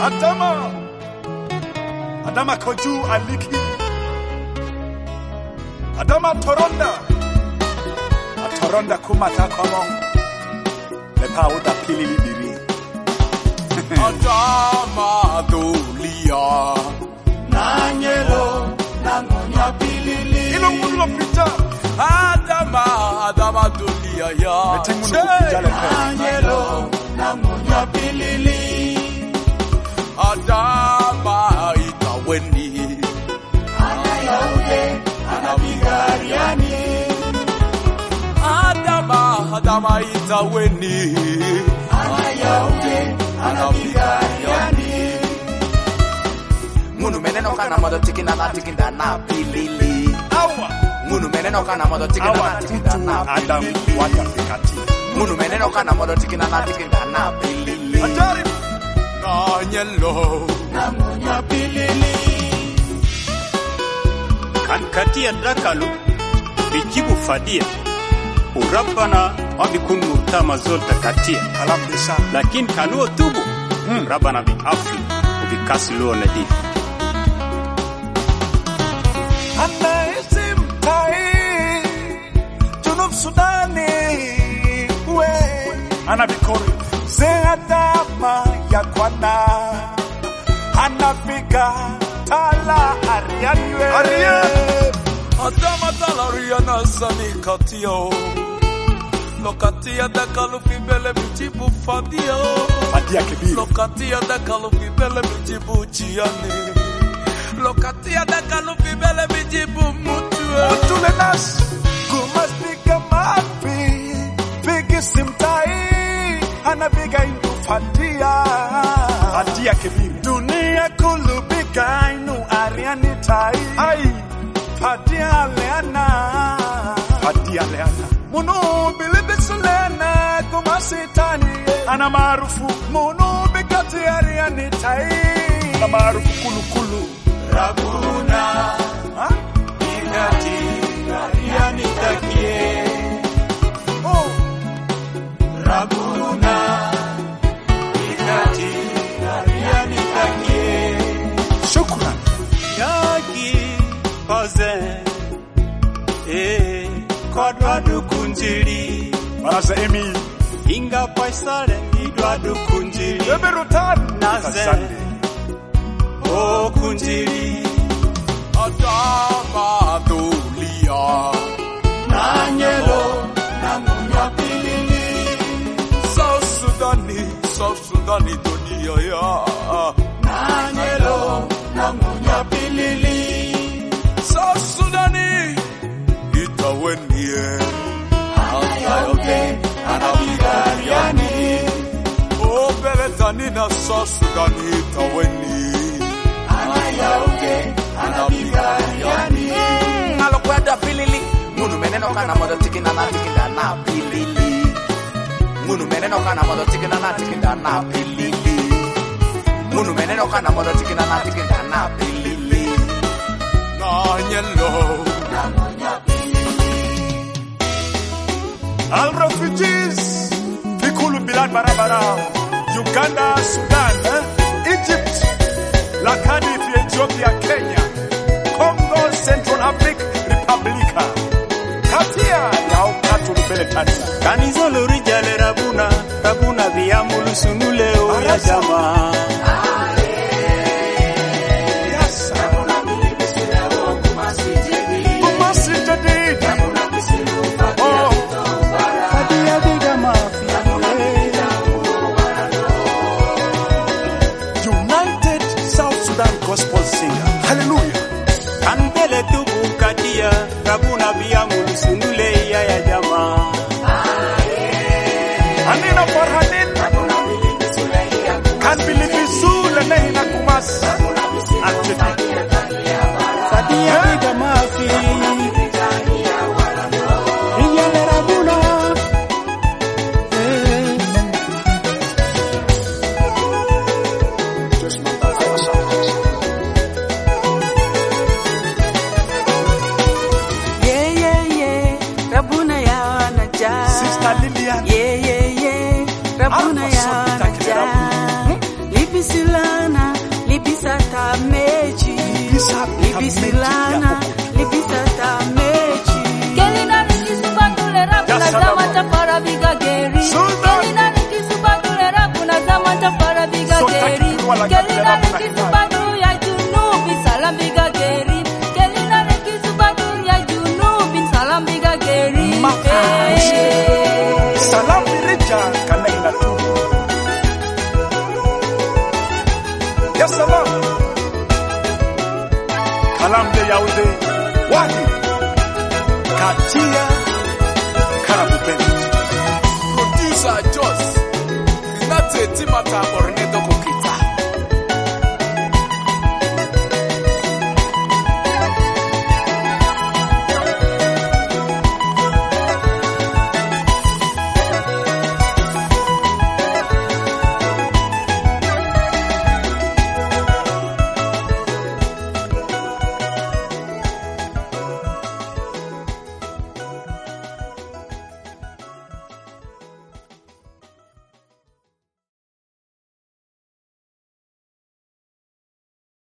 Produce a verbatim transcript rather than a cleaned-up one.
Adama Adama koju aliki Adama toronda Toronda kumata komong Lepa uda pili libiri Adama dolia Nanyelo nangonya pilili Ilo mulo pita Adama Adama dolia ya Metingu nukujale pe Nanyelo nangonya pilili Adama itaweni Anayaude anabigariani Adama Adama itaweni Anayaude anabigariani Munu meneno kana modo tikina na tikinda na pilili. Awa Munu meneno kana modo tikina Awa na tikinda na Adam pilili. waka fikati Munu meneno kana modo tikina na tikinda na pilili. Ajari Nanyelo nangonya pilili Kan katia dakalu bijibu fadia urabana wabikun murtama zolta katia Kalam desa lakin kaluo tubu hmm. Rabana bi afli ubikasi luo nadif Anaisim tai Junub Sudani we Ana bikori Zeadama ya kwana Anafika Tala Arianiwe Arian Adama talariana sani katio Lokatia da kalufi bele bijibu fadio Fadia kibiri Lokatia da kalufi bele bijibu jiani Lokatia da kalufi bele bijibu mutue Utule nas Kumastika mafi Figi simtai Anabiga indu fadia Fadia kibiri Dunia kulubika inu Ariani tai Ai Fadia leana Fadia leana Munu bilibisulena kumasitani Ana maarufu Munu bikati Ariani tai Ana maarufu kulu kulu Raguna Ha? Inati Ariani takie Oh Raguna Inati Ariani takie Shukran Yagi Paze Eh Kodwadu kunjiri Baraza emi Inga paisare idwadu kunjiri Eberutan Naze O kunjiri Adama dolia Nanyelo nangonya pilili South Sudani South Sudani dunia ya Nanyelo nangonya pilili South Sudani itaweni Anayaude anabigariani Oh beletani na South Sudani itaweni Anayaude anabigariani Alokwenda pilili. Munu meneno kana modo tikina na tikinda na pilili. Munu meneno kana modo tikina na tikinda na pilili. Munu meneno kana modo tikina na tikinda na pilili. Nanyelo Al refugees Fikulu bilad barabara Uganda, Sudan eh? Egypt Lakani fi Ethiopia, Kenya Congo, Central Africa Republica Katia Yao katu lubele tani Kanizo lori jale rabuna Rabuna viyamulu sunuleo ya jama Yes Kumasi jadid Oh Fadia diga mafia United South Sudan Gospel Singer Hallelujah Kanbele tubu kadia Rabuna viyamulu sunule ya ya jama Anina Farhanin Can't believe Yes, Allah. Kalam de Yaude. Wadi. Katia. Karabubeni. Producer Joss. Inate Timata Ornedo